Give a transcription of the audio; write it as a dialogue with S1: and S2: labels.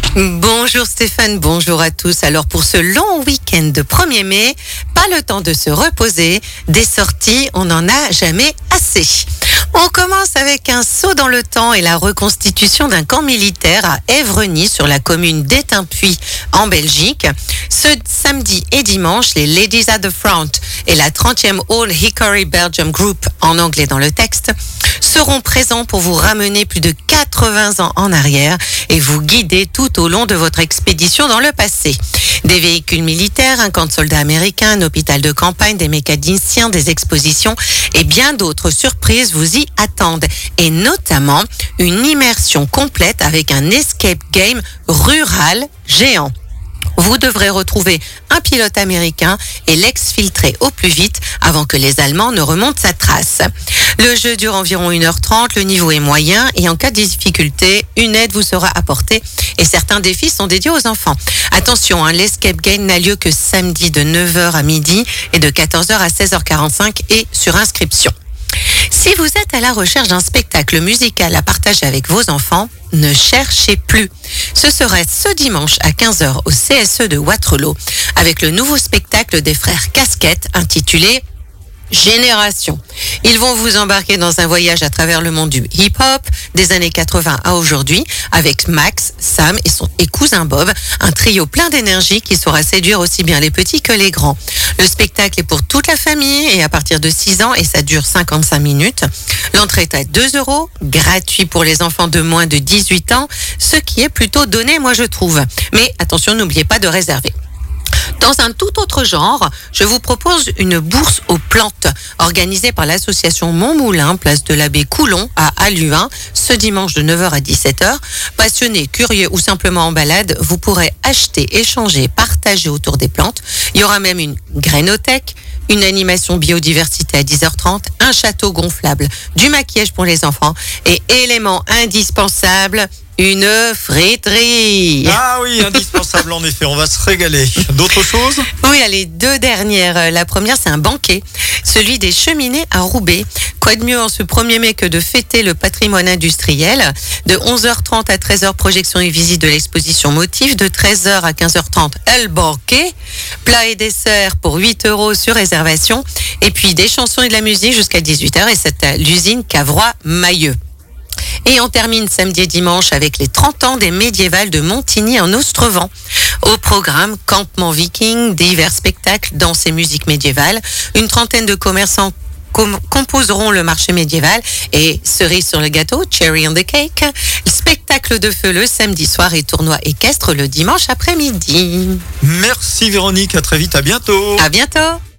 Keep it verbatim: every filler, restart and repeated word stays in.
S1: Bonjour Stéphane, bonjour à tous. Alors pour ce long week-end de premier mai, pas le temps de se reposer. Des sorties, on n'en a jamais assez. On commence avec un saut dans le temps et la reconstitution d'un camp militaire à Évreny sur la commune d'Étainpuy en Belgique. Ce samedi et dimanche, les Ladies at the Front et la trentième All Hickory Belgium Group, en anglais dans le texte, seront présents pour vous ramener plus de quatre-vingts ans en arrière et vous guider tout au long de votre expédition dans le passé. Des véhicules militaires, un camp de soldats américains, un hôpital de campagne, des mécaniciens, des expositions et bien d'autres surprises vous y attendent. Et notamment une immersion complète avec un escape game rural géant. Vous devrez retrouver un pilote américain et l'exfiltrer au plus vite avant que les Allemands ne remontent sa trace. Le jeu dure environ une heure trente, le niveau est moyen et en cas de difficulté, une aide vous sera apportée et certains défis sont dédiés aux enfants. Attention, hein, l'escape game n'a lieu que samedi de neuf heures à midi et de quatorze heures à seize heures quarante-cinq et sur inscription. Si vous êtes à la recherche d'un spectacle musical à partager avec vos enfants, ne cherchez plus. Ce serait ce dimanche à quinze heures au C S E de Waterloo avec le nouveau spectacle des frères Casquette intitulé Génération. Ils vont vous embarquer dans un voyage à travers le monde du hip-hop des années quatre-vingts à aujourd'hui avec Max, Sam et son et cousin Bob, un trio plein d'énergie qui saura séduire aussi bien les petits que les grands. Le spectacle est pour toute la famille et à partir de six ans et ça dure cinquante-cinq minutes. L'entrée est à deux euros, gratuit pour les enfants de moins de dix-huit ans, ce qui est plutôt donné, moi je trouve. Mais attention, n'oubliez pas de réserver. Dans un tout autre genre, je vous propose une bourse aux plantes organisée par l'association Montmoulin, place de l'abbé Coulon à Halluin, ce dimanche de neuf heures à dix-sept heures. Passionnés, curieux ou simplement en balade, vous pourrez acheter, échanger, partager autour des plantes. Il y aura même une grainothèque, une animation biodiversité à dix heures trente, un château gonflable, du maquillage pour les enfants et élément indispensable, une friterie.
S2: Ah oui, indispensable en effet, on va se régaler. D'autres choses ?
S1: Oui, les deux dernières. La première, c'est un banquet, celui des cheminées à Roubaix. Quoi de mieux en ce premier mai que de fêter le patrimoine industriel. De onze heures trente à treize heures, projection et visite de l'exposition Motif. De treize heures à quinze heures trente, El Banquet. Plat et dessert pour huit euros sur réservation. Et puis des chansons et de la musique jusqu'à dix-huit heures. Et c'est à l'usine Cavrois-Mailleux. Et on termine samedi et dimanche avec les trente ans des médiévales de Montigny en Ostrevent. Au programme, campement viking, divers spectacles, danse et musique médiévale. Une trentaine de commerçants com- composeront le marché médiéval et cerise sur le gâteau, cherry on the cake. Spectacle de feu le samedi soir et tournoi équestre le dimanche après-midi.
S2: Merci Véronique, à très vite, à bientôt.
S1: À bientôt.